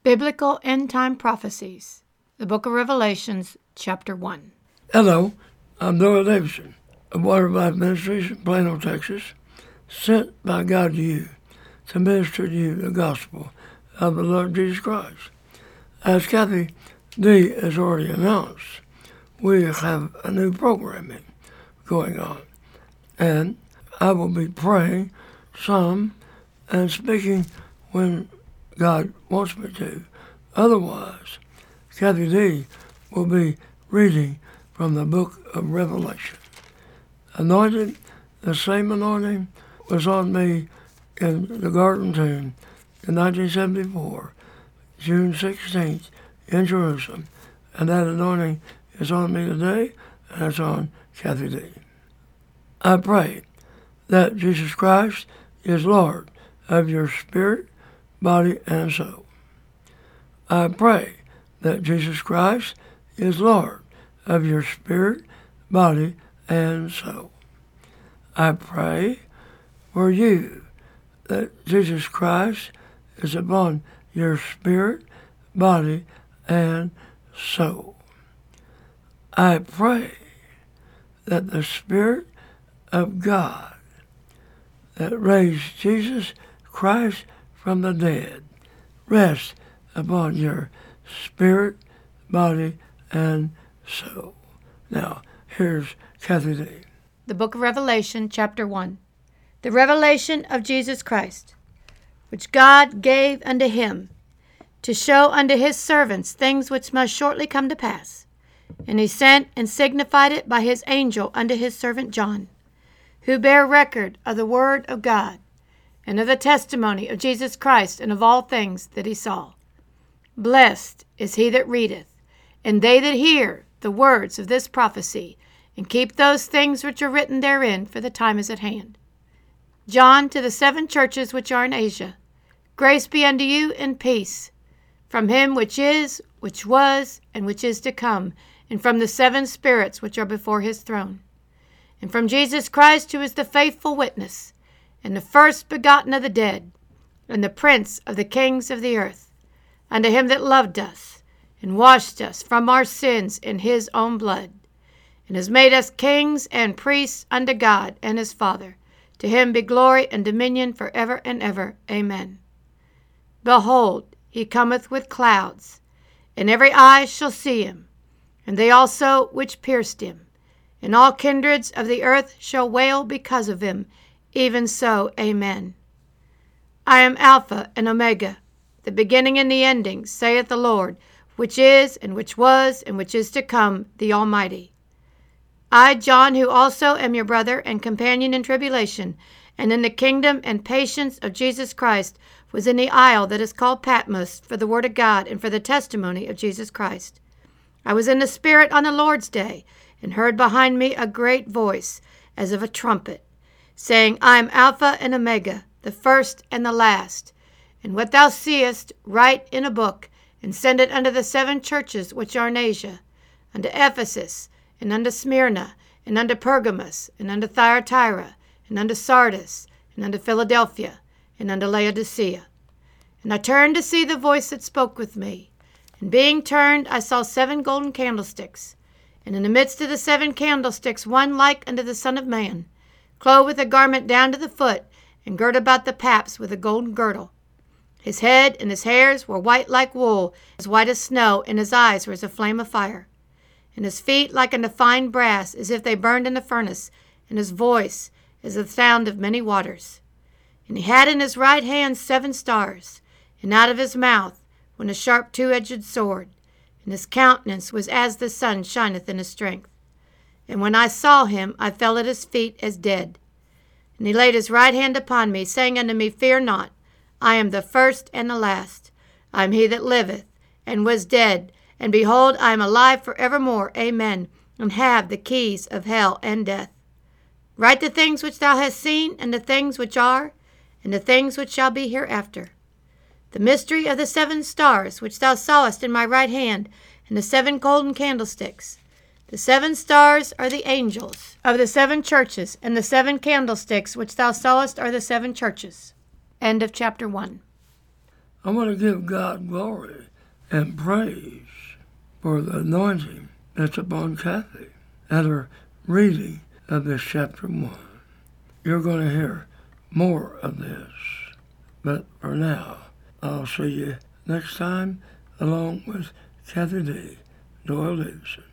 Biblical End-Time Prophecies, the Book of Revelations, Chapter 1. Hello, I'm Noah Davidson of Water Life Ministries in Plano, Texas, sent by God to you to minister to you the gospel of the Lord Jesus Christ. As Kathy D. has already announced, we have a new programming going on, and I will be praying some and speaking when God wants me to. Otherwise, Kathy D. will be reading from the book of Revelation. Anointed, the same anointing was on me in the Garden Tomb in 1974, June 16th, in Jerusalem, and that anointing is on me today, and it's on Kathy D. I pray that Jesus Christ is Lord of your spirit, body, and soul. I pray that Jesus Christ is Lord of your spirit, body, and soul. I pray for you that Jesus Christ is upon your spirit, body, and soul. I pray that the Spirit of God that raised Jesus Christ from the dead rest upon your spirit, body, and soul. Now, here's Kathy D. The Book of Revelation, Chapter 1. The revelation of Jesus Christ, which God gave unto him, to show unto his servants things which must shortly come to pass. And he sent and signified it by his angel unto his servant John, who bare record of the word of God, and of the testimony of Jesus Christ, and of all things that he saw. Blessed is he that readeth, and they that hear the words of this prophecy, and keep those things which are written therein, for the time is at hand. John, to the 7 churches which are in Asia, grace be unto you and peace, from him which is, which was, and which is to come, and from the 7 spirits which are before his throne, and from Jesus Christ, who is the faithful witness, and the first begotten of the dead, and the prince of the kings of the earth, unto him that loved us, and washed us from our sins in his own blood, and has made us kings and priests unto God and his Father. To him be glory and dominion forever and ever. Amen. Behold, he cometh with clouds, and every eye shall see him, and they also which pierced him, and all kindreds of the earth shall wail because of him. Even so, amen. I am Alpha and Omega, the beginning and the ending, saith the Lord, which is, and which was, and which is to come, the Almighty. I, John, who also am your brother and companion in tribulation, and in the kingdom and patience of Jesus Christ, was in the isle that is called Patmos, for the word of God and for the testimony of Jesus Christ. I was in the Spirit on the Lord's day, and heard behind me a great voice, as of a trumpet, saying, I am Alpha and Omega, the first and the last. And what thou seest, write in a book, and send it unto the 7 churches which are in Asia, unto Ephesus, and unto Smyrna, and unto Pergamos, and unto Thyatira, and unto Sardis, and unto Philadelphia, and unto Laodicea. And I turned to see the voice that spoke with me. And being turned, I saw 7 golden candlesticks, and in the midst of the 7 candlesticks one like unto the Son of Man, clothed with a garment down to the foot, and girt about the paps with a golden girdle. His head and his hairs were white like wool, as white as snow, and his eyes were as a flame of fire. And his feet like unto fine brass, as if they burned in the furnace, and his voice as the sound of many waters. And he had in his right hand 7 stars, and out of his mouth went a sharp 2-edged sword, and his countenance was as the sun shineth in his strength. And when I saw him, I fell at his feet as dead. And he laid his right hand upon me, saying unto me, Fear not, I am the first and the last. I am he that liveth, and was dead, and behold, I am alive forevermore. Amen. And have the keys of hell and death. Write the things which thou hast seen, and the things which are, and the things which shall be hereafter. The mystery of the 7 stars which thou sawest in my right hand, and the 7 golden candlesticks. The 7 stars are the angels of the 7 churches, and the 7 candlesticks which thou sawest are the 7 churches. End of chapter 1. I want to give God glory and praise for the anointing that's upon Kathy at her reading of this chapter 1. You're going to hear more of this. But for now, I'll see you next time along with Kathy D. Doyle Davidson.